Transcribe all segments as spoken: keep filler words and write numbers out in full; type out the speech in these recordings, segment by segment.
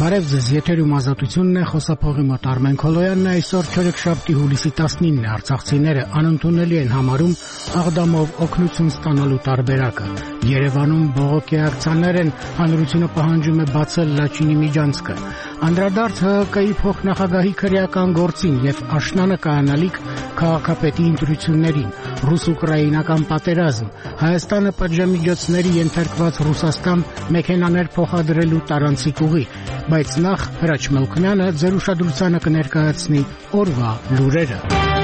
Բարև ձեզ, եթերում ազատությունն է, խոսափողի մոտ Արմեն Քոլոյանն է, այսօր չորեքշաբթի հուլիսի տասնինն է, արցախցիները անընդունելի են համարում Աղդամով օգնություն ստանալու տարբերակը։ Երևանում բողոքի ակցիաներ են, հանրությունը պահանջում է բացել Լաչինի միջանցքը։ Անդրադարձ ՀՀԿ-ի փոխնախագահի քրեական գործին եւ աշնանը կայանալիք քաղաքապետի ընտրություններին, ռուս-ուկրաինական պատերազմ, Հայաստանը պատժամիջոցների ենթարկված Ռուսաստան մեքենաներ փոխադրելու տարանցիկ ուղի, բայց նախ Հրաչ Մելքոնյանը ձեր ուշադրությանը կներկայացնի օրվա լուրերը։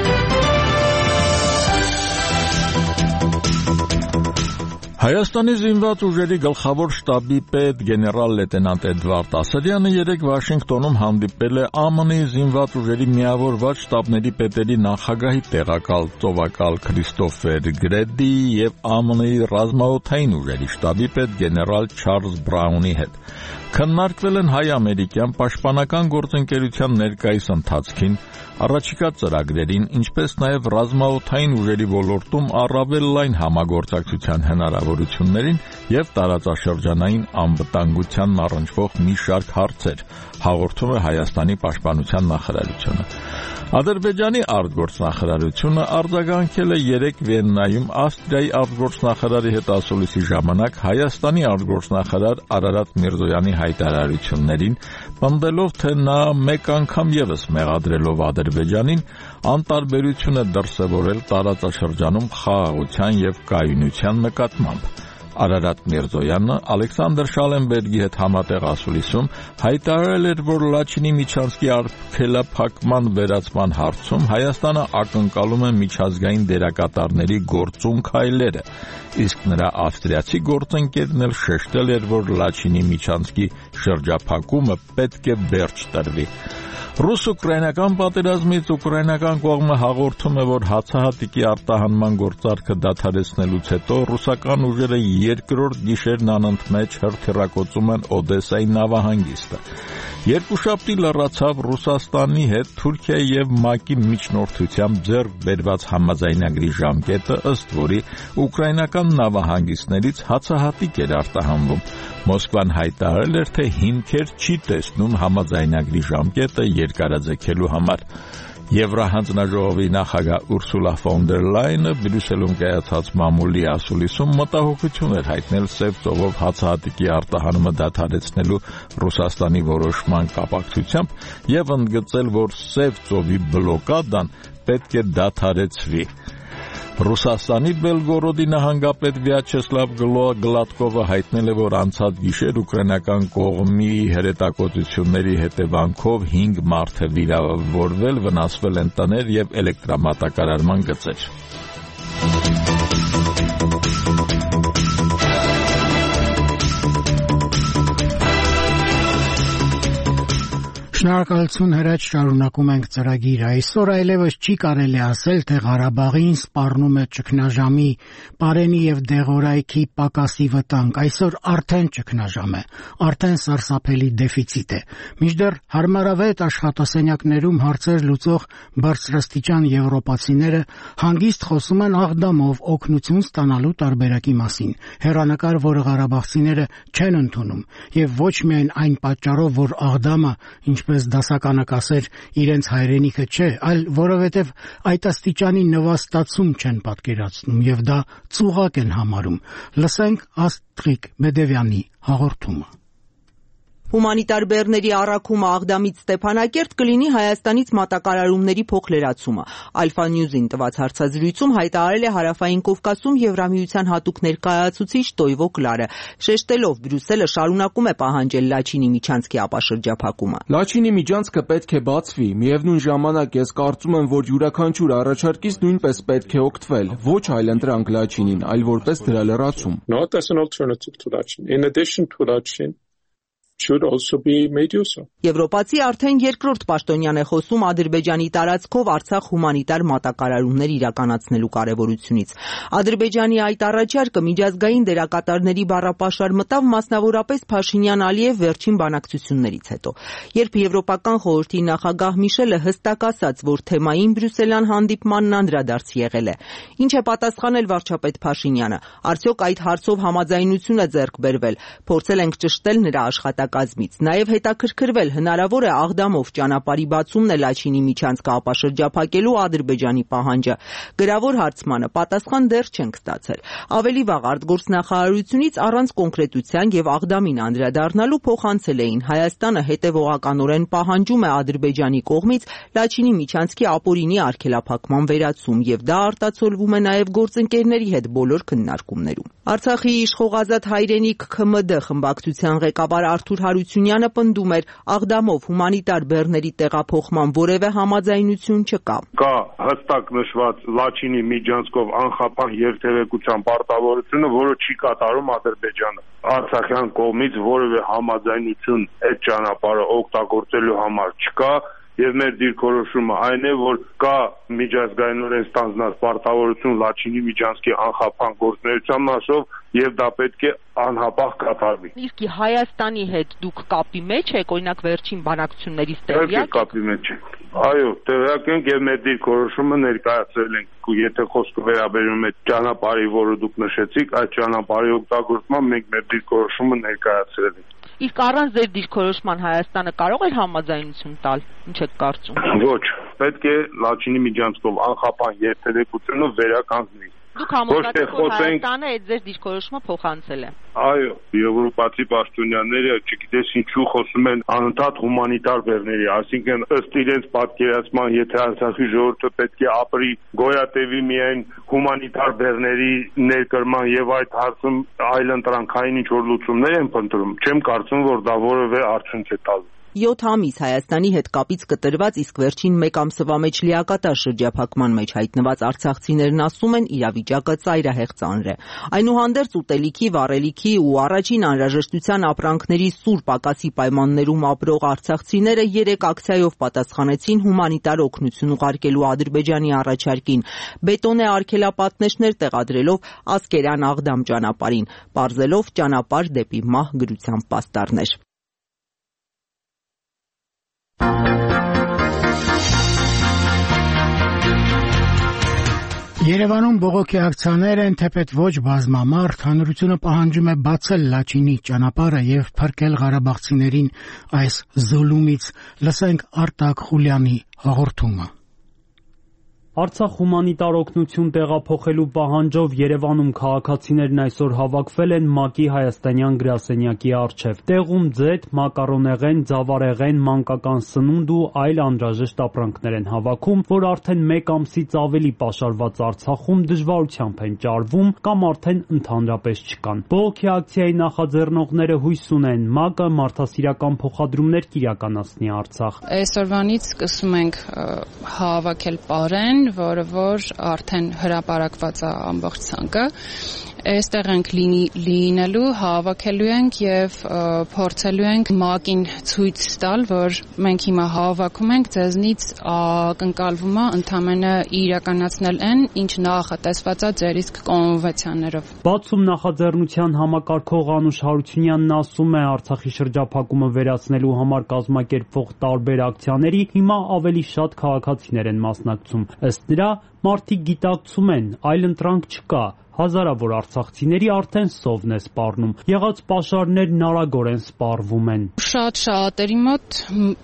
Հայաստանի զինված ուժերի գլխավոր շտաբի պետ գեներալ լեյտենանտ Էդվարդ Ասրյանը երեկ Վաշինգտոնում հանդիպել է ԱՄՆ-ի զինված ուժերի միավորված շտաբների պետերի նախագահի տեղակալ ծովակալ Քրիստոֆեր Գրեդի եւ ԱՄՆ-ի ռազմաօդային ուժերի շտաբի պետ գեներալ Չարլզ Բրաունի հետ։ Քննարկվել են հայ-ամերիկյան պաշտպանական գործընկերության ներկայիս ընթացքին, առաջիկա ծրագրերին, ինչպես նաև ռազմաօդային ուժերի ոլորտում առավել լայն համագործակցության հնարավորություններին եւ տարածաշրջանային անվտանգությանն առնչվող մի շարք հարցեր, հաղորդում է Հայաստանի պաշտպանության նախարարությունը։ Ադրբեջանի արտգործնախարարությունը արձագանքել է երեկ Վիեննայում Ավստրիայի արտգործնախարարի հետ ասուլիսի ժամանակ Հայաստանի արտգործնախարար Արարատ Միրզոյանի հայտարարություններին, պնդելով, թե նա մեկ անգամ ևս մեղադրելով Ադրբեջանին անտարբերություն է դրսևորել տարածաշրջանում խաղաղության եւ կայունության նկատմամբ։ Արարատ Միրզոյանը Ալեքսանդր Շալենբերգի հետ համատեղ ասուլիսում հայտարարել էր, որ Լաչինի միջանցքի արգելափակման վերացման հարցում Հայաստանը ակնկալում է միջազգային դերակատարների գործուն քայլերը, իսկ նրա ավստրիացի գործընկերն էլ շեշտել էր, որ Լաչինի միջանցքի շրջափակումը պետք է վերջ տրվի։ Ռուս-ուկրաինական պատերազմից ուկրաինական կողմը հաղորդում է, որ հացահատիկի արտահանման գործարքը դադարեցնելուց հետո ռուսական ուժերը երկրորդ գիշերն անընդմեջ հրթիռակոծում են Օդեսայի նավահանգիստը։ Երկուշաբթի լրացավ Ռուսաստանի հետ Թուրքիայի եւ ՄԱԿ-ի միջնորդությամբ ձեռք բերված համաձայնագրի ժամկետը, ըստ որի ուկրաինական նավահանգիստներից հացահատիկ էր արտահանվում։ Մոսկվան հայտարարել էր, թե հիմքեր չի տեսնում համաձայնագրի ժամկետը երկարաձգելու համար։ Եվրահանձնաժողովի նախագահ Ուրսուլա ֆոն դեր Լայնը Բրյուսելում կայացած մամուլի ասուլիսում մտահոգություն էր հայտնել Սև ծովով հացահատիկի արտահանումը դադարեցնելու Ռուսաստանի որոշման կապակցությամբ եւ ընդգծել, որ Սև ծովի բլոկադան պետք է դադարեցվի։ Ռուսաստանի Բելգորոդի նահանգապետ Վյաչեսլավ Գլատկովը հայտնել է, որ անցած գիշեր ուկրաինական կողմի հրետակոծությունների հետևանքով հինգ մարդ է վիրավորվել, վնասվել են տներ եւ էլեկտրամատակարարման գծեր։ Շնորհակալություն Հրաչ, շարունակում ենք ծրագիրը։ Այսօր այլևս չի կարելի ասել, թե Ղարաբաղին սպառնում է ճգնաժամի, Պարենի եւ Դեղորայքի պակասի վտանգ։ Այսօր արդեն ճգնաժամ է, արդեն սարսափելի դեֆիցիտ է։ Մինչդեռ հարմարավետ աշխատասենյակներում հարցեր լուծող բարձրաստիճան եվրոպացիները հանգիստ խոսում են Աղդամով օգնություն ստանալու տարբերակի մասին։ Հեռանկար, որը ղարաբաղցիները չեն ընդունում, եւ ոչ միայն այն պատճառով, որ Աղդամը, ինչպես դասականը կասեր, իրենց հայրենիքը չէ, այլ որովհետև այդ աստիճանի նվաստացում չեն պատկերացնում եւ դա ծուղակ են համարում։ Լսենք Աստրիկ Մեդևյանի հաղորդումը։ Հումանիտար բեռների առաքումը Աղդամից Ստեփանակերտ կլինի Հայաստանից մատակարարումների փոխլերացումը։ Ալֆա Նյուզին տված հարցազրույցում հայտարարել է Հարավային Կովկասում Եվրամիության հատուկ ներկայացուցիչ Տոյվո Կլարը, շեշտելով Բրյուսելը շարունակում է պահանջել Լաչինի միջանցքի ապաշրջափակումը։ Լաչինի միջանցքը պետք է բացվի, միևնույն ժամանակ ես կարծում եմ, որ յուրաքանչյուր առաջարկից նույնպես պետք է օգտվել, ոչ այլընտրանք Լաչինին, այլ որպես դրա լրացում։ Not as an alternative to Lachin. In addition to Lachin, should also be made use of. Եվրոպացի արդեն երկրորդ պաշտոնյան է խոսում Ադրբեջանի տարածքով Արցախ հումանիտար մատակարարումներ իրականացնելու կարևորությունից։ Ադրբեջանի այդ առաջարկը միջազգային դերակատարների բառապաշար մտավ մասնավորապես Փաշինյան-Ալիև վերջին բանակցություններից հետո, երբ Եվրոպական խորհրդի նախագահ Միշելը հստակ ասաց, որ թեմային բրյուսելյան հանդիպմանն անդրադարձ եղել է։ Ինչ է պատասխանել վարչապետ Փաշինյանը։ Արդյոք այդ հարցով համաձայնություն է ձեռք բերվել։ Փորձել ենք ճշտել նրա աշխատանքը աշխատակազմից, նաև հետաքրքրվել հնարավոր է Աղդամով ճանապարհի բացումն է Լաչինի միջանցքը ապաշրջափակելու Ադրբեջանի պահանջը։ Գրավոր հարցմանը պատասխան դեռ չենք ստացել։ Ավելի վաղ արտգործնախարարությունից առանց կոնկրետության եւ Աղդամին անդրադառնալու փոխանցել էին Հայաստանը հետեւողականորեն պահանջում է Ադրբեջանի կողմից Լաչինի միջանցքի ապօրինի արգելափակման վերացում եւ դա արտացոլվում է նաեւ գործընկերների հետ բոլոր քննարկումներում։ Արցախի իշխող Ազատ հայրենիք ՔՄԴ խմբակցության ղեկավար Արթուր Հարությունյանը պնդում էր Աղդամով հումանիտար բեռների տեղափոխման որևէ համաձայնություն չկա։ Կա հստակ նշված Լաչինի միջանցքով անխափան երթևեկության պարտավորությունը, որը չի կատարում Ադրբեջանը։ Արցախյան կողմից որևէ համաձայնություն այդ ճանապարհը օգտագործելու համար չկա։ Եվ մեր դիրքորոշումը այն է, որ կա միջազգայինորեն ստանձնած պարտավորություն Լաչինի միջանցքի անխափան գործունեության մասով եւ դա պետք է անհապաղ կատարվի։ Իսկ Հայաստանի հետ դուք կապի մեջ եք, օրինակ վերջին բանակցություններից տեղյակ եք։ Կապի մեջ ենք։ Այո, տեղյակ ենք եւ մեր դիրքորոշումը ներկայացրել ենք։ Եթե խոսքը վերաբերում է ճանապարհի, որը դուք նշեցիք, այդ ճանապարհի օգտագործման մենք մեր դիրքորոշումը ներկայացրել ենք։ Իսկ առանց ձեր դիրքորոշման Հայաստանը կարող էր համաձայնություն տալ, ինչ եք կարծում։ Ոչ, պետք է Լաչինի միջանցքով անխափան երթևեկությունը վերականգնի։ Դուք համոզվաք, որ Հայաստանը այդ ձեր դիրքորոշումը փոխանցել է։ Այո, եվրոպացի պաշտոնյաները, չգիտես ինչու խոսում են անընդհատ հումանիտար բեռների, այսինքն ըստ իրենց պատկերացման, եթե Արցախի ժողովուրդը պետք է ապրի գոյատևի միայն հումանիտար բեռների ներկրման եւ այդ հարցում այլընտրանքային ինչ որ լուծումներ են փնտրում, չեմ կարծում, որ դա որևէ արդյունք է տալու։ յոթ ամիս Հայաստանի հետ կապից կտրված, իսկ վերջին մեկ ամսվա մեջ լիակատար շրջափակման մեջ հայտնված արցախցիներն ասում են իրավիճակը ծայրահեղ ծանր է։ Այնուհանդերձ ուտելիքի, վառելիքի ու առաջին անհրաժեշտության ապրանքների սուր պակասի պայմաններում ապրող արցախցիները երեք ակցիայով պատասխանեցին հումանիտար օգնություն ուղարկելու Ադրբեջանի առաջարկին, բետոնե արգելապատնեշներ տեղադրելով Ասկերան-Աղդամ ճանապարհին, պարզելով ճանապարհ դեպի մահ գրության պաստառներ։ Երևանում բողոքի ակցիաներ են, թեպետ ոչ բազմամարդ, հանրությունը պահանջում է բացել Լաչինի ճանապարհը եւ փրկել ղարաբաղցիներին այս զուլումից։ Լսենք Արտակ Խուլյանի հաղորդումը։ Արցախ հումանիտար օգնություն տեղափոխելու պահանջով Երևանում քաղաքացիներն այսօր հավաքվել են ՄԱԿ-ի հայաստանյան գրասենյակի առջև։ Տեղում ձեթ, մակարոնեղեն, ձավարեղեն, մանկական սնունդ ու այլ անհրաժեշտ ապրանքներ են հավաքում, որ արդեն մեկ ամսից ավելի պաշարված Արցախում դժվարությամբ են ճարվում կամ արդեն ընդհանրապես չկան։ Բողոքի ակցիայի նախաձեռնողները հույս ունեն ՄԱԿ-ը մարդասիրական փոխադրումներ կիրականացնի Արցախ։ Այսօրվանից սկսում ենք հավաքել պարեն, որը որ արդեն հրապարակված է ամբողջ ցանկը։ Այստեղ ենք լինելու, հավաքելու ենք եւ փորձելու ենք ՄԱԿ-ին ցույց տալ, որ մենք հիմա հավաքում ենք, ձեզնից ակնկալվում է ընդամենը իրականացնել այն, ինչ նախատեսված է ձեր իսկ կոնվենցիաներով։ Բացում նախաձեռնության համակարգող Անուշ Հարությունյանն ասում է, Արցախի շրջափակումը վերացնելու համար կազմակերպվող տարբեր ակցիաների հիմա ավելի շատ քաղաքացիներ են մասնակցում։ Ըստ նրա, մարդիկ գիտակցում են, այլ ընտրանք չկա։ Հազարավոր արցախցիների արդեն սովն է սպառնում, եղած պաշարներն արագորեն սպառվում են։ Շատ շատերի մոտ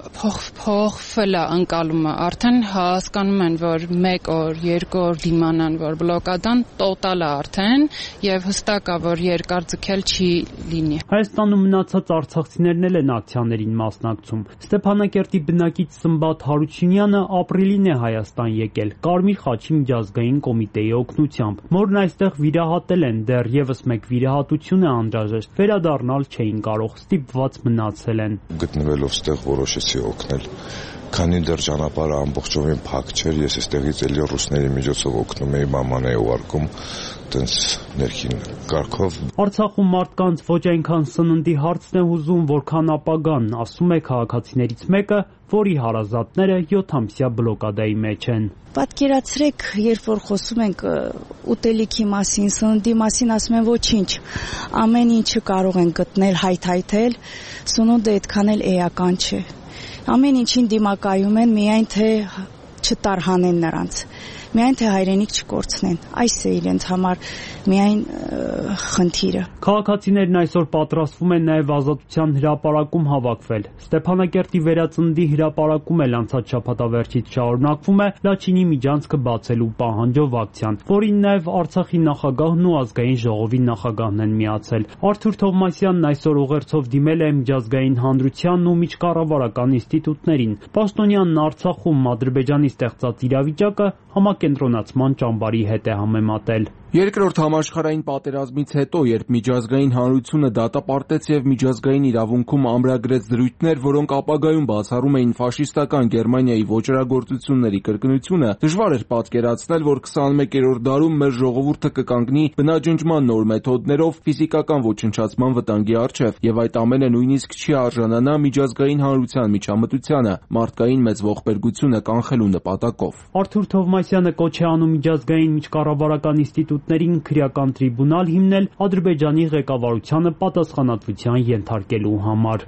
փոխվել է ընկալումը, արդեն հասկանում են, որ մեկ օր, երկու օր դիմանան, որ բլոկադան տոտալ է արդեն եւ հստակ է, որ երկար ձգել չի լինի։ Հայաստանում մնացած արցախցիներն էլ են ակցիաներին մասնակցում։ Ստեփանակերտի բնակիչ Սմբատ Հարությունյանը ապրիլին է Հայաստան եկել Կարմիր խաչի միջազգային կոմիտեի օգնությամբ։ Մորն այստեղ վիրահատել են, դեռ եւս մեկ վիրահատություն է անհրաժեշտ, վերադառնալ չէին կարող, ստիպված մնացել են։ Գտնվելով ստեղ որոշեցի օգնել, քանի դեռ ճանապարհը ամբողջովին փակ չէր, ես էստեղից էլի ռուսների միջոցով օգնում էի, մաման էի ուղարկում, տենց ներքին կարգով։ Արցախում մարդկանց ոչ այնքան սննդի հարցն է հուզում, որքան ապագան, ասում է քաղաքացիներից մեկը, որի հարազատները յոթամսյա բլոկադայի մեջ են։ Պատկերացրեք, երբ որ խոսում ենք ուտելիքի մասին, սննդի մասին, ասում են ոչինչ, ամեն ինչը կարող են գտնել, հայթայթել, սնունդը այդքան էլ էական չէ։ Ամեն ինչին դիմակայում են, միայն թե չտարհանեն նրանց։ միայն թե հայրենիք չկորցնեն։ Այս է իրենց համար միայն խնդիրը։ Քաղաքացիներն այսօր պատրաստվում են նաև ազատության հրապարակում հավաքվել։ Ստեփանակերտի վերածնդի հրապարակում էլ անցած շաբաթավերջից շարունակվում է Լաչինի միջանցքը բացելու պահանջով ակցիան, որին նաև Արցախի նախագահն ու ազգային ժողովի նախագահն են միացել։ Արթուր Թովմասյանն այսօր ուղերձով դիմել է միջազգային հանրությանն ու միջկառավարական ինստիտուտներին։ Պաշտոնյանն Արցախում Ադրբեջանի ստեղծած իրավիճակը համակենտրոնացման ճամբարի հետ է համեմատել։ Երկրորդ համաշխարհային պատերազմից հետո, երբ միջազգային հանրությունը դատապարտեց եւ միջազգային իրավունքում ամրագրեց դրույթներ, որոնք ապագայում բացառում էին ֆաշիստական Գերմանիայի ոճրագործությունների կրկնությունը, դժվար էր պատկերացնել, որ քսաներկերորդ դարում մեր ժողովուրդը կկանգնի բնաջնջման նոր մեթոդներով ֆիզիկական ոչնչացման վտանգի առջև, եւ այդ ամենը նույնիսկ չի արժանանա միջազգային հանրության միջամտությանը, մարդկային մեծ ողբերգությունը կանխելու նպատակով։ Արթուր Թովմասյանը կոչ է անում միջազգային միջկառավարական ինստիտուտներին քրեական տրիբունալ հիմնել Ադրբեջանի ղեկավարությանը պատասխանատվության ենթարկելու համար։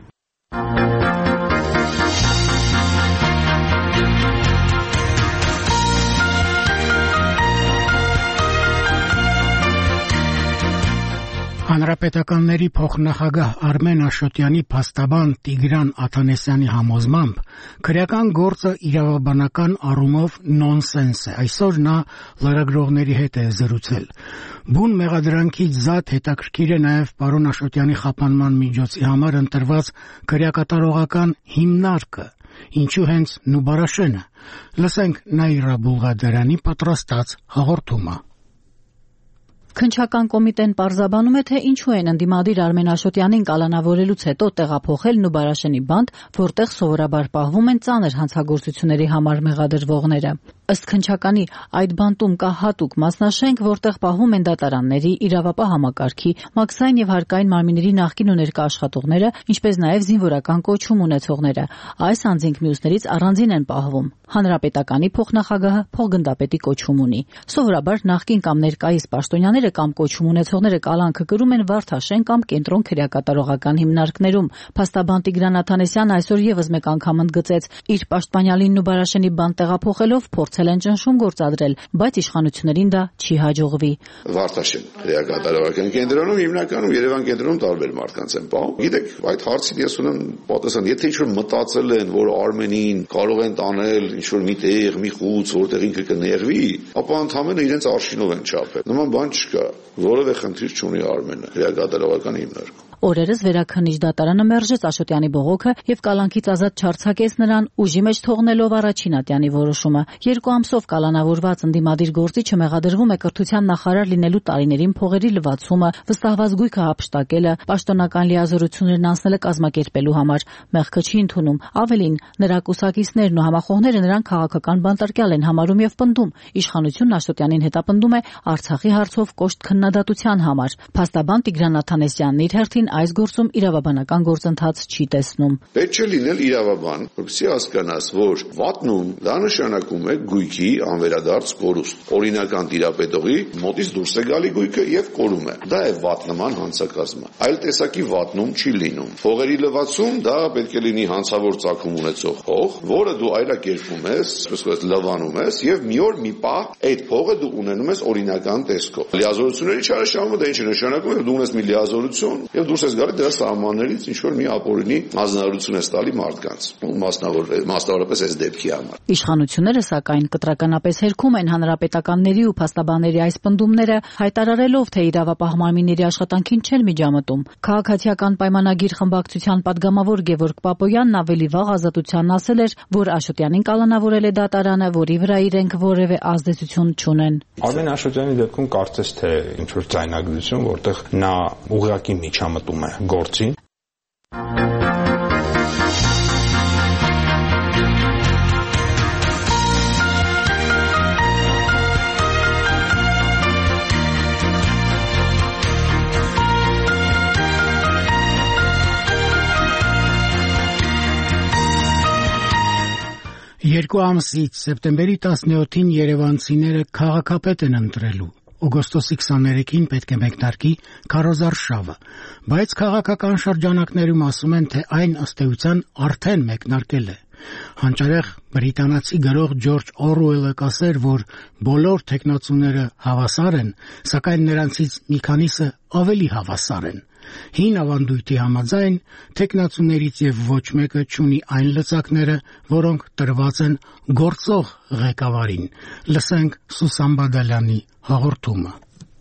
Հանրապետականների փոխնախագահ Արմեն Աշոտյանի փաստաբան Տիգրան Աթանեսյանի համոզմամբ քրեական գործը իրավաբանական առումով նոնսենս է։ Այսօր նա լրագրողների հետ է զրուցել։ Բուն մեղադրանքից զատ հետաքրքիր է նաև պարոն Աշոտյանի խափանման միջոցի համար ընտրված քրեակատարողական հիմնարկը, ինչու հենց Նուբարաշենը։ Լսենք Նաիրա Բուլղադարյանի պատրաստած հաղորդումը։ Քննչական կոմիտեն պարզաբանում է, թե ինչու են ընդդիմադիր Արմեն Աշոտյանին կալանավորելուց հետո տեղափոխել Նուբարաշենի բանտ, որտեղ սովորաբար պահվում են ծանր հանցագործությունների համար մեղադրվողները։ Ըստ քննչականի, այդ բանտում կա հատուկ մասնաշենք, որտեղ պահվում են դատարանների, իրավապահ համակարգի, մաքսային եւ հարկային մարմինների նախկին ու ներկա աշխատողները, ինչպես նաեւ զինվորական կոչում ունեցողները։ Այս անձինք մյուսներից առանձին են պահվում։ Հանրապետականի փոխնախագահը փոխգնդապետի կոչում ունի։ Սովորաբար նախկին կամ ներկայիս պաշտոնյաները կամ կոչում ունեցողները կալանքը կրում են Վարդաշեն կամ կենտրոն քրեակատարողական հիմնարկներում։ Փաստաբան Տիգրան Աթանեսյանը այսօր եւս մեկ անգամ ընդգծեց, իր պաշտպանյալին Նուբարաշենի բանտ տեղափոխելով փորձել են ճնշում գործադրել, բայց իշխանություններին դա չի հաջողվի։ Վարդաշեն քրեակատարողական կենտրոնում հիմնականում Երևան կենտրոնում տարբեր մարդկանց են պահում։ Գիտեք, այդ հարցին ես ունեմ պատասխան, եթե ինչ-որ մտածել են, որ Արմենին կարող են տանել ինչ-որ մի տեղ, մի խուց, որտեղ ինքը կներվի, ապա ընդհանրապես իրենց արշինով են չափել։ Նման բան չկա, որևէ խնդիր չունի Արմենը քրեակատարողական հիմնարկում։ Օրերս վերաքննիչ դատարանը մերժեց Աշոտյանի բողոքը եւ կալանքից ազատ չարձակեց նրան, ուժի մեջ թողնելով առաջին ատյանի որոշումը։ Երկու ամսով կալանավորված ընդդիմադիր գործիչը մեղադրվում է կրթության նախարար լինելու տարիներին փողերի լվացումը, վստահված գույքը հափշտակելը, պաշտոնական լիազորություններն անցնելը կազմակերպելու համար։ Մեղքը չի ընդունում։ Ավելին, նրա կուսակիցներն ու համախոհները նրան քաղաքական բանտարկյալ են համարում եւ պնդում։ Իշխանությունն Աշոտյանին հետապնդում է Արցախի հարցով կոշտ քննադատության համար։ Փաստաբան Տիգրան Աթանեսյանն իր հերթին այս գործում իրավաբանական գործընթաց չի տեսնում։ Պետք է լինել իրավաբան, որպեսզի հասկանաս, որ վատնում դա նշանակում է գույքի անվերադարձ կորուստ։ Օրինական տիրապետողի մոտից դուրս է գալի գույքը եւ կորում է։ Դա է վատնման հանցակազմը։ Այլ տեսակի վատնում չի լինում։ Փողերի լվացում դա պետք է լինի հանցավոր ծագում ունեցող փող, որը դու այլակերպում ես, այսպես ասած լվանում ես եւ մի օր մի պահ այդ փողը դու ունենում ես օրինական տեսքով։ Լիազորությունների չարաշահումը դա ինչ է նշանակում, դու ունես մի լիազորություն եւ դուրս ես գալի դրա սահմաններից ինչ որ մի ապօրինի հանձնարարություն ես տալի մարդկանց, մասնավոր մասնավորապես այս դեպքի համար։ Իշխանությունները սակայն կտրականապես հերքում են հանրապետականների ու փաստաբանների այս պնդումները, հայտարարելով, թե իրավապահ մարմինների աշխատանքին չեն միջամտում։ Քաղաքացիական պայմանագիր խմբակցության падգամավոր Գևորգ Պապոյանն ավելի վաղ Ազատությանն ասել էր, որ Աշոտյանին կալանավորել է դատարանը, որի վրա իրենք որևէ ազդեցություն չունեն։ Արմեն Աշոտյանի դեպքում կարծես թե ինչ որ ձայնագրություն, որտեղ նա ուղղակի միջամտում է գործին։ Երկու ամսից սեպտեմբերի տասնյոթին երևանցիները քաղաքապետ են ընտրելու։ Օգոստոսի քսաներեքին պետք է մեկնարկի քարոզարշավը, բայց քաղաքական շրջանակներում ասում են, թե այն ըստ էության արդեն մեկնարկել է։ Հանճարեղ բրիտանացի գրող Ջորջ Օրուելը կասեր, որ բոլոր տեխնացուները հավասար են, սակայն նրանցից մի քանիսը ավելի հավասար են։ Հին ավանդույթի համաձայն տեխնացուներից եւ ոչ մեկը չունի այն լծակները, որոնք տրված են գործող ղեկավարին։ Լսենք Սուսան Բադալյանի հաղորդումը։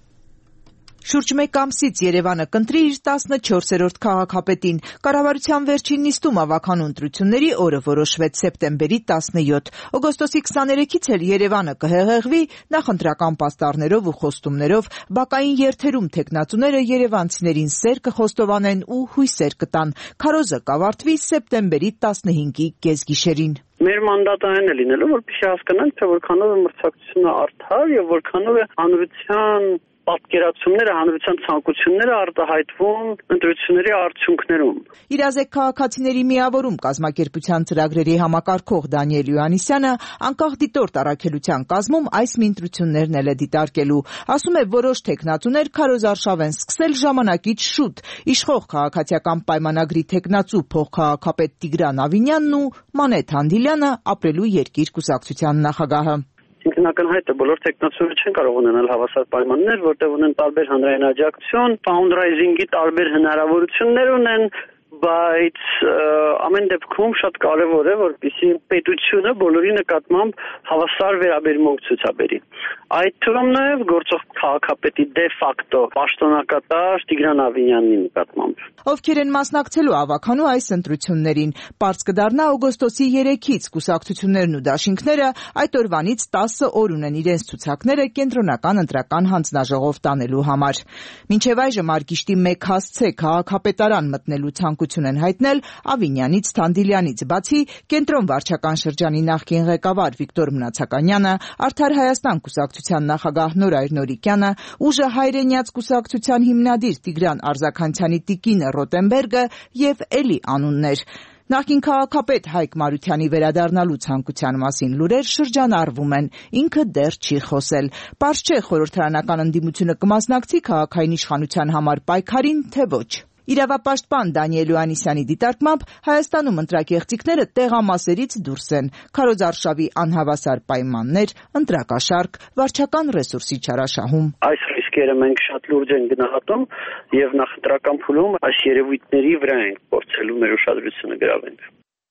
Շուրջ մեկ ամսից Երևանը կընտրի իր տասնչորսերորդ քաղաքապետին։ Կառավարության վերջին նիստում ավագանու ընտրությունների օրը որոշվեց սեպտեմբերի տասնյոթ։ Օգոստոսի քսաներեքից էլ Երևանը կհեղեղվի նախընտրական պաստառներով ու խոստումներով, բակային երթերում տեխնացուները երևանցիներին սեր կխոստովանեն ու հույսեր կտան։ Քարոզը կավարտվի սեպտեմբերի տասնհինգի կեսգիշերին։ Մեր մանդատը այն է լինելու, որպեսզի հասկանանք, թե որքանով է մրցակցությունը արդար եւ որքանով է հանրության պատկերացումները, հանրության ցանկությունները արտահայտվում ընտրությունների արդյունքներում։ Իրազեկ քաղաքացիների միավորում կազմակերպության ծրագրերի համակարգող Դանիել Յուաննիսյանը անկախ դիտորդ առաքելության կազմում այս մի ընտրություններն էլ է դիտարկելու։ Ասում է, որոշ տեխնացուներ քարոզարշավ են սկսել ժամանակից շուտ։ Իշխող քաղաքացիական պայմանագրի տեխնացու փոխքաղաքապետ Տիգրան Ավինյանն ու Մանեթ Հանդիլյանը ապրելու երկիր կուսակցության նախագահը։ Ինքն ակնհայտ է, բոլոր տեխնացուները չեն կարող ունենալ հավասար պայմաններ, որտեղ ունեն տարբեր հանրային աջակցություն, ֆաունդրայզինգի տարբեր հնարավորություններ ունեն, բայց ամեն դեպքում շատ կարևոր է, որպեսզի պետությունը բոլորի նկատմամբ հավասար վերաբերմունք ցուցաբերի։ Այդ թվում նաև գործող քաղաքապետի դե ֆակտո պաշտոնակատար Տիգրան Ավինյանի նկատմամբ։ Ովքեր են մասնակցելու ավագանու այս ընտրություններին, պարզ կդառնա օգոստոսի երեքից կուսակցություններն ու դաշինքները այդ օրվանից տասը օր ունեն իրենց ցուցակները կենտրոնական ընտրական հանձնաժողով տանելու համար։ Մինչև այժմ Արգիշտի մեկ հասցե քաղաքապետարան մտնելու ցանկություն են հայտնել Ավինյանից, Թանդիլյանից բացի կենտրոն վարչական շրջանի նախկին ղեկավար Վիկտոր Մնացականյանը, Արդար Հայաստան կուսակցության նախագահ Նորայր Նորիկյանը, Ուժը հայրենյաց կուսակցության հիմնադիր Տիգրան Արզականցյանի տիկինը Ռոտենբերգը եւ էլի անուններ։ Նախկին քաղաքապետ Հայկ Մարությանի վերադառնալու ցանկության մասին լուրեր շրջանառվում են, ինքը դեռ չի խոսել։ Պարզ չէ խորհրդարանական ընդդիմությունը կմասնակցի քաղաքային իշխանության համար պայքարին, թե ոչ։ Իրավապաշտպան Դանիել Յուաննիսյանի դիտարկմամբ Հայաստանում ընտրակեղծիքները տեղամասերից դուրս են, քարոզարշավի անհավասար պայմաններ, ընտրակաշարք, վարչական ռեսուրսի չարաշահում։ Այս ռիսկերը մենք շատ լուրջ ենք գնահատում եւ նախընտրական փուլում այս երևույթների վրա ենք փորձելու մեր ուշադրությունը գրավենք։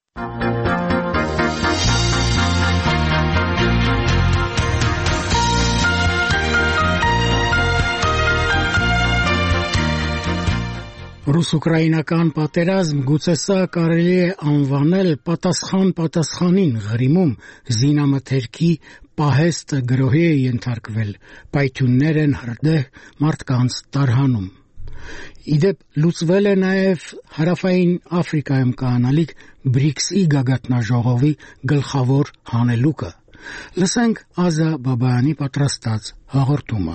Ռուս-ուկրաինական պատերազմ գուցե սա կարելի է անվանել պատասխան պատասխանին Ղրիմում զինամթերքի պահեստը գրոհի է ենթարկվել, պայթյուններ են հրդեհ մարդկանց տարհանում։ Իդեպ լուծվել է նաև Հարավային Աֆրիկայում կանալիք բրիքսի գագաթնաժողովի գլխավոր հանելուկը։ Լսենք Ազա Բաբայանի պատրաստած հաղորդումը։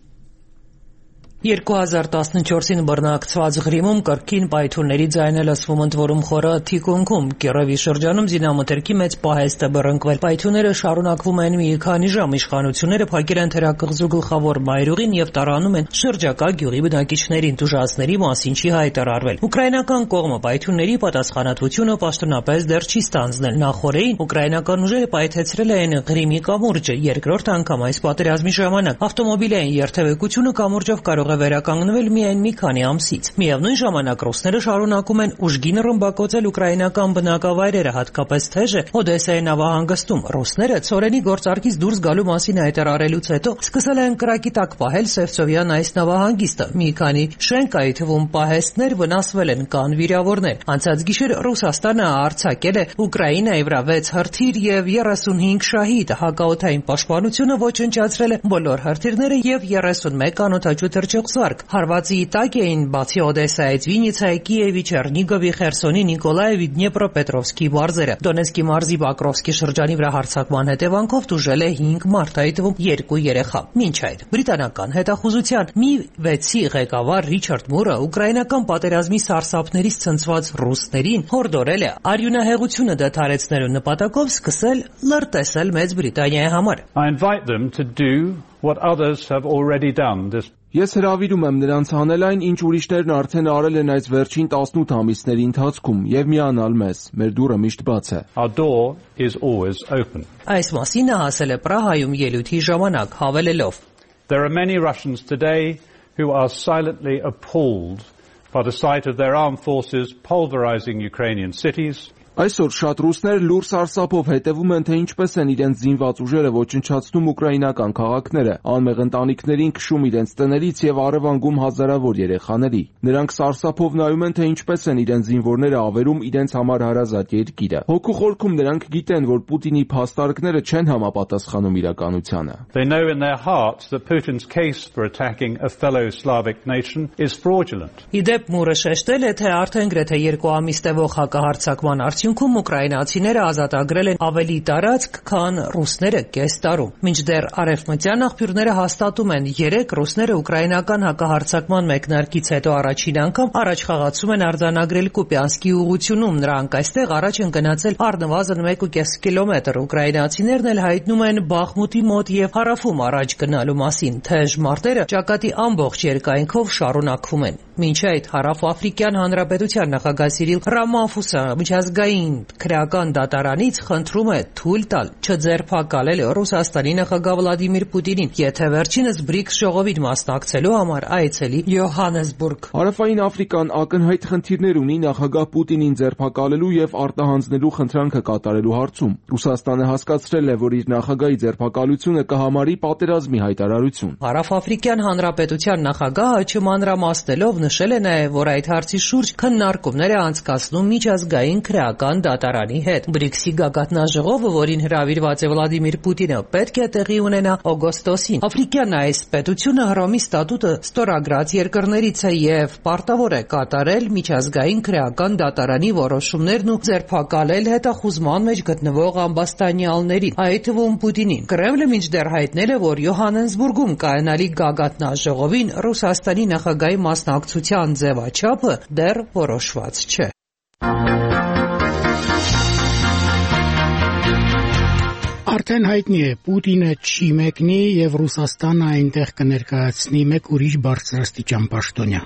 երկու հազար տասնչորսին բռնակցված Ղրիմում կրկին պայթյունների ձայն է լսվում ընդ որում խորը թիկունքում։ Կիևի շրջանում զինամթերքի մեծ պահեստ է բռնկվել։ Պայթյունները շարունակվում են մի քանի ժամ, իշխանությունները փակել են թերակղզու գլխավոր մայրուղին եւ տարանում են շրջակա գյուղի բնակիչներին, տուժածների մասին չի հայտարարվել։ Ուկրաինական կողմը պայթյունների պատասխանատվությունը պաշտոնապես դեռ չի ստանձնել։ Նախորդին ուկրաինական ուժերը պայթեցրել են Ղրիմի կամուրջը, երկրորդ անգամ այս պատերազմի ժամանակ ավտոմոբիլային երթևեկությունը կամուրջով կարող վերականգնվել միայն մի քանի ամսից։ Միևնույն ժամանակ ռուսները շարունակում են ուժգին ռմբակոծել ուկրաինական բնակավայրերը, հատկապես թեժը Օդեսայի նավահանգստում։ Ռուսները ցորենի գործարքից դուրս գալու մասին հայտարարելուց հետո սկսել են կրակի տակ պահել Սևծովյան այս նավահանգիստը։ Մի քանի շենքայի թվում պահեստներ վնասվել են, կան վիրավորներ։ Անցած գիշեր Ռուսաստանը արձակել է Ուկրաինայի վրա վեց հրթիռ եւ երեսունհինգ շահիդ։ Հակաօդային պաշտպանությունը ոչնչացրել է բոլոր հրթիռները եւ երեսունմեկ անօդաչու թռչող հարվածի տակ էին բացի Օդեսայից Վինիցայի, Կիևի, Չեռնիգովի, Խերսոնի, Նիկոլաևի, Դնեպրոպետրովսկի մարզերը։ Դոնեցկի մարզի Բակրովսկի շրջանի վրա հարձակման հետևանքով տուժել է հինգ մարդ, այդ թվում երկու երեխա։ Մինչ այդ բրիտանական հետախուզության մի վեցի ղեկավար Ռիչարդ Մուրը ուկրաինական պատերազմի սարսափներից ցնցված ռուսներին հորդորել է արյունահեղությունը դադարեցնելու նպատակով սկսել լրտեսել Մեծ Բրիտանիայի համար։ I invite them to do what others have already done. This Ես հրավիրում եմ նրանց անել այն, ինչ ուրիշներն արդեն արել են այս վերջին տասնութ ամիսների ընթացքում եւ միանալ մեզ։ Մեր դուռը միշտ բաց է։ Our door is always open. Այս մասին նա ասել է Պրահայում ելույթի ժամանակ, հավելելով. There are many Russians today who are silently appalled by the sight of their armed forces pulverizing Ukrainian cities. Այսօր շատ ռուսներ լուր սարսափով հետևում են, թե ինչպես են իրենց զինված ուժերը ոչնչացնում ուկրաինական քաղաքները, անմեղ ընտանիքներին քշում իրենց տներից եւ առևանգում հազարավոր երեխաների։ Նրանք սարսափով նայում են, թե ինչպես են իրենց զինվորները ավերում իրենց համար հարազատ երկիրը։ Հոգու խորքում նրանք գիտեն, որ Պուտինի փաստարկները չեն համապատասխանում իրականությանը։ They know in their hearts that Putin's case for attacking a fellow Slavic nation is fraudulent. Իդեպ Մուրը շեշտել է, թե արդեն գրեթե երկու ամիս տևող հակահարձակման արդյունքում ուկրաինացիները ազատագրել են ավելի տարածք, քան ռուսները կես տարում։ Մինչդեռ արևմտյան աղբյուրները հաստատում են, երեք ռուսները ուկրաինական հակահարձակման մեկնարկից հետո առաջին անգամ առաջխաղացում են արձանագրել Կուպյանսկի ուղղությունում։ Նրանք այստեղ առաջ են գնացել առնվազն մեկ ու կես կիլոմետր։ Ուկրաինացիներն էլ հայտնում են Բախմուտի մոտ եւ հարավում առաջ գնալու մասին։ Թեժ մարտերը ճակատի ամբողջ երկայնքով շարունակվում են։ Մինչ այդ Հարավաֆրիկյան Հանրապետության նախագահ Սիրիլ Ռամաֆոսը միջազգային քրեական դատարանից խնդրում է թույլ տալ չձերբակալել Ռուսաստանի նախագահ Վլադիմիր Պուտինին, եթե վերջինս բրիկս ժողովին մասնակցելու համար այցելի Յոհաննեսբուրգ։ Հարավային Աֆրիկան ակնհայտ խնդիրներ ունի նախագահ Պուտինին ձերբակալելու եւ արտահանձնելու խնդրանքը կատարելու հարցում։ Ռուսաստանը հասկացրել է, որ իր նախագահի ձերբակալությունը կհամարի պատերազմի հայտարարություն։ Հարավաֆրիկյան Հանրապետության նախագահը չմանրամասնելով նշել է նաև, որ այդ հարցի շուրջ քննարկումներ է անցկացնում միջազգային քրեական դատարանի հետ։ բրիկսի գագաթնաժողովը, որին հրավիրված է Վլադիմիր Պուտինը, պետք է տեղի ունենա օգոստոսին։ Աֆրիկյան այս պետությունը Հռոմի ստատուտը ստորագրած երկրներից է եւ պարտավոր է կատարել միջազգային քրեական դատարանի որոշումներն ու ձերբակալել հետախուզման մեջ գտնվող ամբաստանյալներին, այդ թվում Պուտինին։ Կրեմլը մինչդեռ հայտնել է, որ Յոհաննեսբուրգում կայանալի գագաթնաժողովին Ռուսաստանի նախագահի մասնակցության ձևաչափը դեռ որոշված չէ։ Արդեն հայտնի է, Պուտինը չի մեկնի եւ Ռուսաստանը այնտեղ կներկայացնի մեկ ուրիշ բարձրաստիճան պաշտոնյա։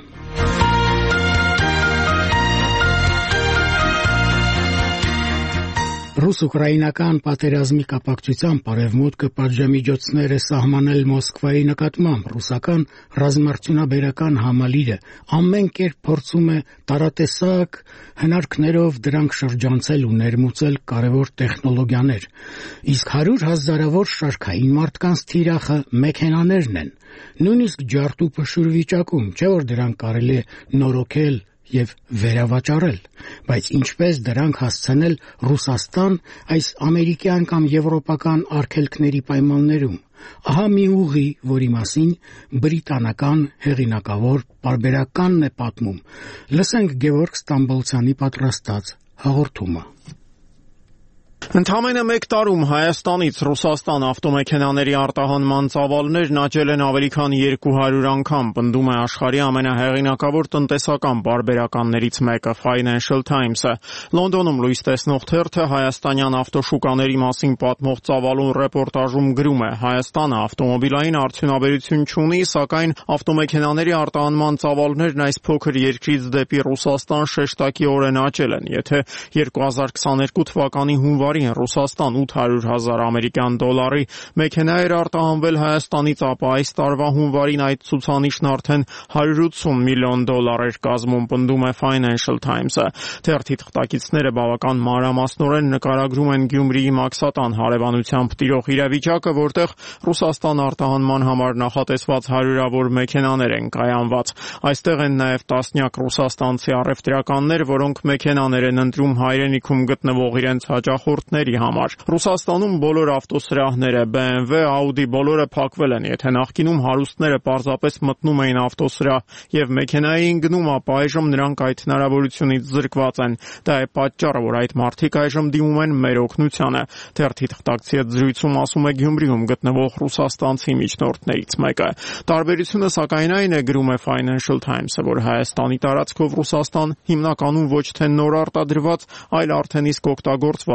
Ռուս-ուկրաինական պատերազմի կապակցությամբ Արևմուտքը պատժամիջոցներ է սահմանել Մոսկվայի նկատմամբ։ Ռուսական ռազմարտունաբերական համալիրը ամեն կերպ փորձում է տարատեսակ հնարքներով դրանք շրջանցել ու ներմուծել կարևոր տեխնոլոգիաներ։ Իսկ հարյուր հազարավոր շարքային մարդկանց թիրախը մեքենաներն են։ Նույնիսկ ջարդ ու փշուր վիճակում, չէ՞ որ դրանք կարելի է նորոգել եւ վերավաճառել, բայց ինչպես դրանք հասցնել Ռուսաստան այս ամերիկյան կամ եվրոպական արգելքների պայմաններում։ Ահա մի ուղի, որի մասին բրիտանական հեղինակավոր պարբերականն է պատմում։ Լսենք Գևորգ Ստամբոլցյանի պատրաստած հաղորդումը։ Ընդամենը մեկ տարում Հայաստանից Ռուսաստան ավտոմեքենաների արտահանման ծավալներն աճել են ավելի քան երկու հարյուր անգամ, պնդում է աշխարհի ամենահեղինակավոր տնտեսական պարբերականներից մեկը Financial Times-ը։ Լոնդոնում լույս տեսնող թերթը հայաստանյան ավտոշուկաների մասին պատմող ծավալուն ռեպորտաժում գրում է. Հայաստանը ավտոմոբիլային արդյունաբերություն չունի, սակայն ավտոմեքենաների արտահանման ծավալներն այս փոքր երկրից դեպի Ռուսաստան շեշտակիորեն աճել են։ Եթե երկու հազար քսաներկու թվականի հունվարին Ռուսաստան ութ հարյուր հազար ամերիկյան դոլարի մեքենա էր արտահանվել Հայաստանից, ապա այս տարվա հունվարին այդ ցուցանիշն արդեն հարյուր ութսուն միլիոն դոլար էր կազմում, պնդում է Financial Times-ը։ Թերթի թղթակիցները բավական մանրամասնորեն նկարագրում են Գյումրիի Մաքսատան հարևանությամբ տիրող իրավիճակը, որտեղ Ռուսաստան արտահանման համար նախատեսված հարյուրավոր մեքենաներ են կայանված։ Այստեղ են նաև տասնյակ ռուսաստանցի առևտրականներ, որոնք մեքենաներ են ընտրում հայրենիքում գտնվող իրենց հաճախորդների համար։ Ռուսաստանում բոլոր ավտոսրահները, B M W, Audi բոլորը փակվել են։ Եթե նախկինում հարուստները պարզապես մտնում էին ավտոսրահ եւ մեքենայի էին գնում, ապա այժմ նրանք այդ հնարավորությունից զրկված են։ Դա է պատճառը, որ այդ մարդիկ այժմ դիմում են մեր օգնությանը։ Թերթի թղթակցի հետ զրույցում ասում է Գյումրիում գտնվող ռուսաստանցի միջնորդներից մեկը։ Տարբերությունը սակայն այն է, գրում է Financial Times-ը, որ Հայաստանի տարածքով Ռուսաստան հիմնականում ոչ թե նոր արտադրված, այլ արդեն իսկ օգտագործված մեքենա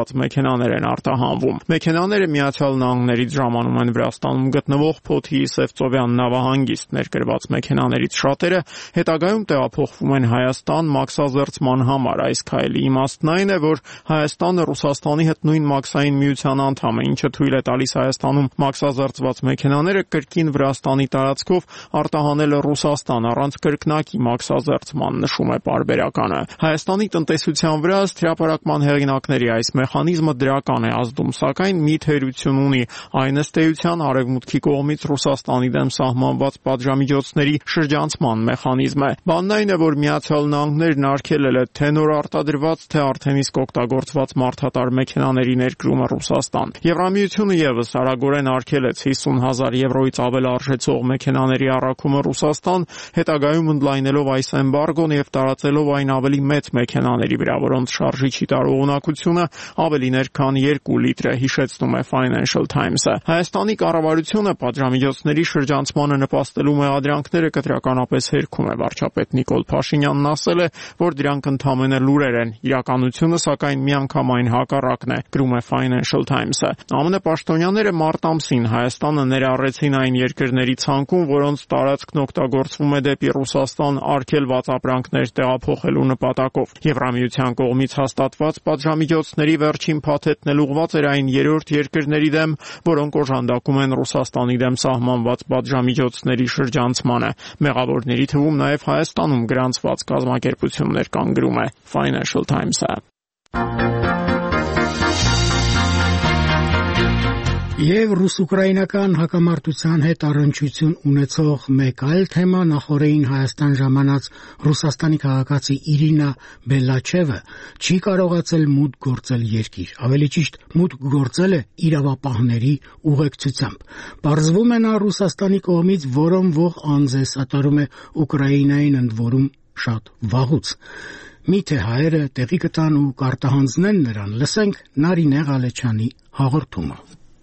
մեքենաներ են արտահանվում։ Մեքենաները Միացյալ Նահանգներից ժամանում են Վրաստանում գտնվող Փոթի Սևծովյան նավահանգիստ։ Ներկրված մեքենաներից շատերը հետագայում տեղափոխվում են Հայաստան մաքսազերծման համար։ Այս քայլի իմաստն այն է, որ Հայաստանը Ռուսաստանի հետ նույն մաքսային միության անդամ է, ինչը թույլ է տալիս Հայաստանում մաքսազերծված մեքենաները կրկին Վրաստանի տարածքով արտահանել Ռուսաստան առանց կրկնակի մաքսազերծման, նշում է պարբերականը։ Հայաստանի տնտեսության վրա ըստ հրապարակման հեղինակների այս մեխանիզմը դրական է ազդում, սակայն մի թերություն ունի, այն ըստ էության Արևմուտքի կողմից Ռուսաստանի դեմ սահմանված պատժամիջոցների շրջանցման մեխանիզմ է։ Բանն այն է, որ Միացյալ Նահանգներն արգելել է թե նոր արտադրված, թե արդեն իսկ օգտագործված մարդատար մեքենաների ներկրումը Ռուսաստան։ Եվրամիությունը ևս արագորեն արգելեց հիսուն հազար եվրոից ավել արժեցող մեքենաների առաքումը Ռուսաստան, հետագայում ընդլայնելով այս էմբարգոն եւ տարածելով այն ավելի մեծ մեքենաների վրա, որոնց շարժիչի տարողունակությունը ավելին էր, քան երկու լիտր է, հիշեցնում է Financial Times-ը։ Հայաստանի կառավարությունը պատժամիջոցների շրջանցմանը նպաստելու մեղադրանքները կտրականապես հերքում է։ Վարչապետ Նիկոլ Փաշինյանն ասել է, որ դրանք ընդամենը լուրեր են, իրականությունը սակայն միանգամայն հակառակն է, գրում է Financial Times-ը։ ԱՄՆ պաշտոնյաները մարտ ամսին Հայաստանը ներառեցին այն երկրների ցանկում, որոնց տարածքն օգտագործվում է դեպի Ռուսաստան արգելված ապրանքներ տեղափոխելու նպատակով։ Եվրամիության կողմից հաստատված պատժամիջոցների վերջին փաթեթն ուղղված էր այն երրորդ երկրների դեմ, որոնք օժանդակում են Ռուսաստանի դեմ սահմանված պատժամիջոցների շրջանցմանը։ Մեղավորների թվում նաև Հայաստանում գրանցված կազմակերպություններ կան, գրում է Financial Times-ը։ Եվ ռուս-ուկրաինական հակամարտության հետ առնչություն ունեցող մեկ այլ թեմա նախորդին Հայաստան ժամանած Ռուսաստանի քաղաքացի Իրինա Բելաչևը չի կարողացել մուտք գործել երկիր, ավելի ճիշտ մուտք գործել է իրավապահների ուղեկցությամբ։ Պարզվում է նա Ռուսաստանի կողմից որոնվող անձ է, սատարում է Ուկրաինային, ընդ որում շատ վաղուց։ Միթե հայերը տեղի կտան ու կարտահանձնեն նրան, լսենք Նարինե Ղալեչյանի հաղորդումը։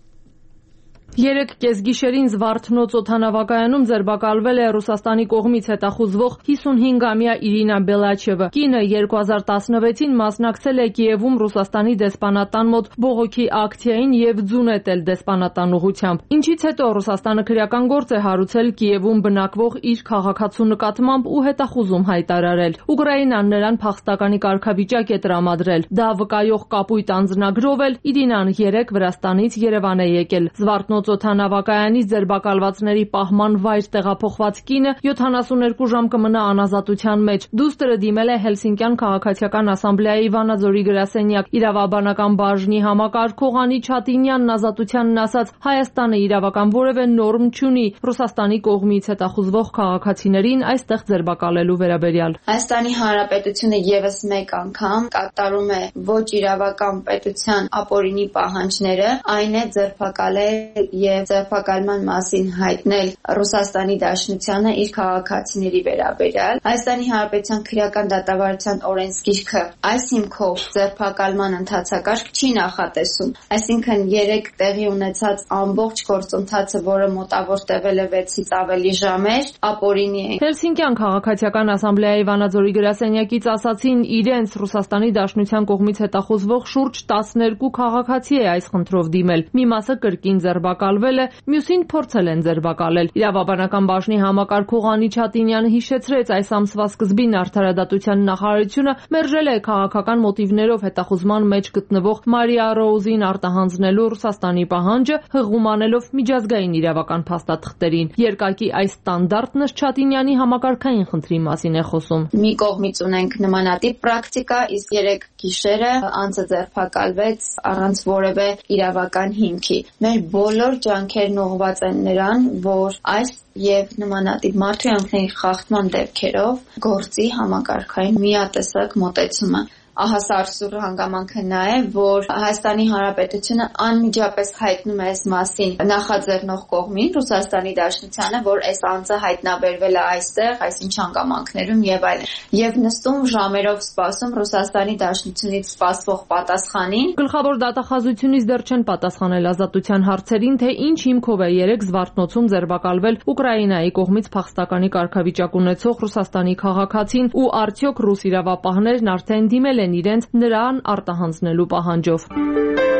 Երեք կեսգիշերին Զվարթնոց օդանավակայանում ձերբակալվել է Ռուսաստանի կողմից հետախուզվող հիսունհինգամյա Իրինա Բելաչևը։ Կինը երկու հազար տասնվեցին մասնակցել է Կիևում Ռուսաստանի դեսպանատան մոտ բողոքի ակցիային եւ ձուն է տել դեսպանատան ուղղությամբ։ Ինչից հետո Ռուսաստանը քրեական գործ է հարուցել Կիևում բնակվող իր քաղաքացու նկատմամբ ու հետախուզում հայտարարել։ Ուկրաինան նրան փախստականի կարգավիճակ է տրամադրել։ Դա վկայող կապույտ անձնագրով էլ Իրինան երեկ Վրաստանից Երևան է եկել։ Զվարթնոց օդանավակայանից ձերբակալվածների պահման վայր տեղափոխված կինը յոթանասուներկու ժամ կմնա անազատության մեջ։ Դուստրը դիմել է Հելսինկյան քաղաքացիական ասամբլեայի Վանաձորի գրասենյակ։ Իրավաբանական բաժնի համակարգող Անի Չատինյանն ազատությանն ասաց, Հայաստանը իրավական որևէ նորմ չունի Ռուսաստանի կողմից հետախուզվող քաղաքացիներին այստեղ ձերբակալելու վերաբերյալ։ Հայաստանի Հանրապետությունը եւս մեկ անգամ կատարում է ոչ իրավական պետության ապօրինի պահանջները, այն է ձերբակալել եւ ձերբակալման մասին հայտնել Ռուսաստանի Դաշնությանը իր քաղաքացիների վերաբերյալ։ Հայաստանի Հանրապետության քրեական դատավարության օրենսգիրքը այս հիմքով ձերբակալման ընթացակարգ չի նախատեսում։ Այսինքն երեք տեղի ունեցած ամբողջ գործընթացը, որը մոտավոր տևել է վեցից ավելի ժամեր, ապօրինի է։ Հելսինկյան քաղաքացիական ասամբլեայի Վանաձորի գրասենյակից ասացին, իրենց Ռուսաստանի Դաշնության կողմից հետախուզվող շուրջ տասներկու քաղաքացի է այս խնդրով դիմել։ Մի մասը կրկին ձերբակալվել է, մյուսին փորձել են ձերբակալել։ Իրավաբանական բաժնի համակարգող Անի Չատինյանը հիշեցրեց, այս ամսվա սկզբին Արդարադատության նախարարությունը մերժել է քաղաքական մոտիվներով հետախուզման մեջ գտնվող Մարիա Ռոուզին արտահանձնելու Ռուսաստանի պահանջը, հղում անելով միջազգային իրավական փաստաթղթերին։ Երկակի այս ստանդարտն ըստ Չատինյանի համակարգային խնդրի մասին է խոսում։ Մի կողմից ունենք նմանատիպ պրակտիկա, իսկ երեք գիշերը անձը ձերբակալվեց առանց որևէ իրավական հիմքի։ Մեր բոլոր ջանքերն ուղղված են նրան, որ այս եւ նմանատիպ մարդու խախտման դեպքերով գործի համակարգային միատեսակ մոտեցումը։ Ահա սարսուռ հանգամանքը նա է, որ Հայաստանի Հանրապետությունը անմիջապես հայտնում է այս մասին նախաձեռնող կողմին, Ռուսաստանի Դաշնությանը, որ այս անձը հայտնաբերվել է այստեղ, այսինչ հանգամանքներում եւ այլն։ Եվ նստում ժամերով սպասում Ռուսաստանի Դաշնությունից սպասվող պատասխանին։ Գլխավոր դատախազությունից դեռ չեն պատասխանել ազատության հարցերին, թե ինչ հիմքով է երեք Զվարթնոցում ձերբակալվել Ուկրաինայի կողմից փախստականի կարգավիճակ ունեցող Ռուսաստանի քաղաքացին ու արդյոք ռուս իրավապահներն արդեն դիմել են իրենց նրան արտահանձնելու պահանջով։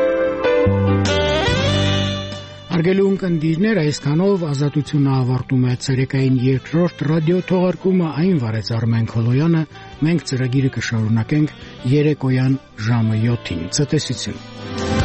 Հարգելի ունկնդիրներ, այսքանով Ազատությունը ավարտում է ցերեկային երկրորդ ռադիո թողարկումը, այն վարեց Արմեն Քոլոյանը, մենք ծրագիրը կշարունակենք երեկոյան ժամը յոթին։ Ցտեսություն։